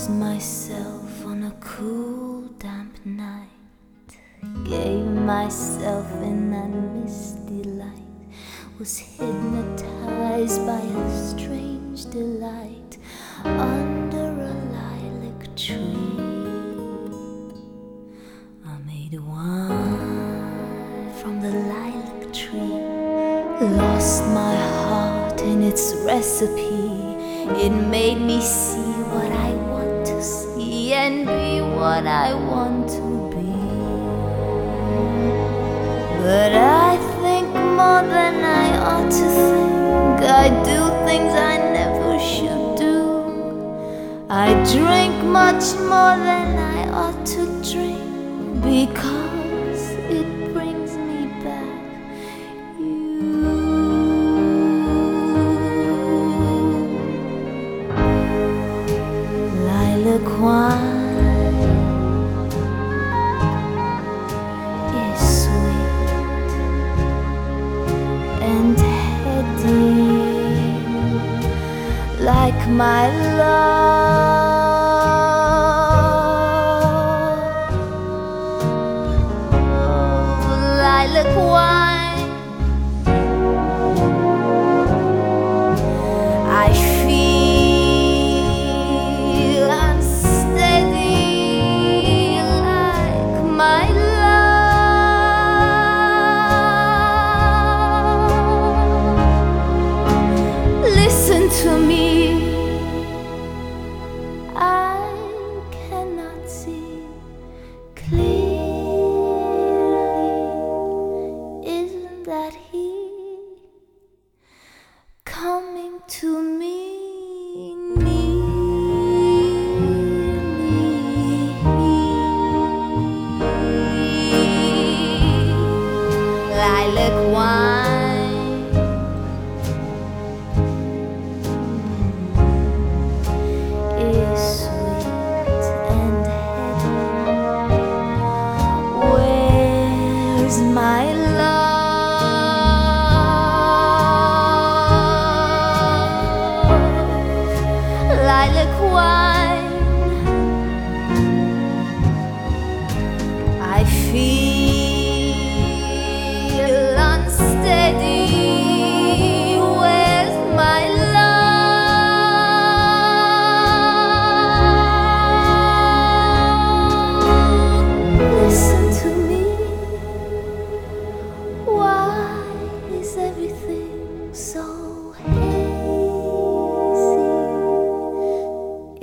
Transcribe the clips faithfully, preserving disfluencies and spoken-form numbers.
lost myself on a cool, damp night. Gave myself in that misty light. Was hypnotized by a strange delight under a lilac tree. I made wine from the lilac tree. Lost my heart in its recipe. It made me see what I want to see and be what I want to be. But I think more than I ought to think. I do things I never should do. I drink much more than I ought to drink because it brings me back you. Lilac wine is sweet and heady, like my love. Oh, lilac wine, I feel unsteady, like my love. Listen to me, I cannot see clearly. Isn't that he coming to me nearly? Lilac wine is sweet and heady. Where's my love? Lilac wine, I feel unsteady. Where's my love? Listen to me. Why is everything so hazy?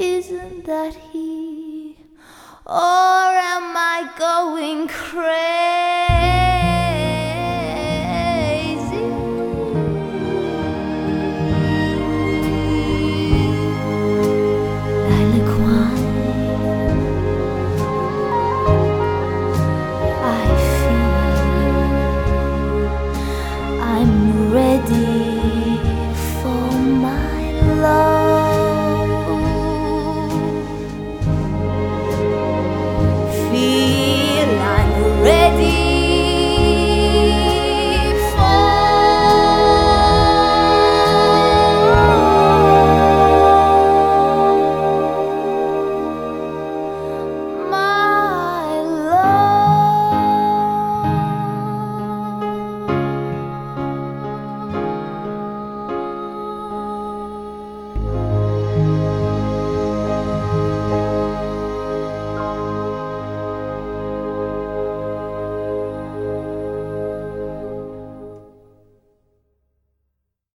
Isn't that he? Or am I going crazy?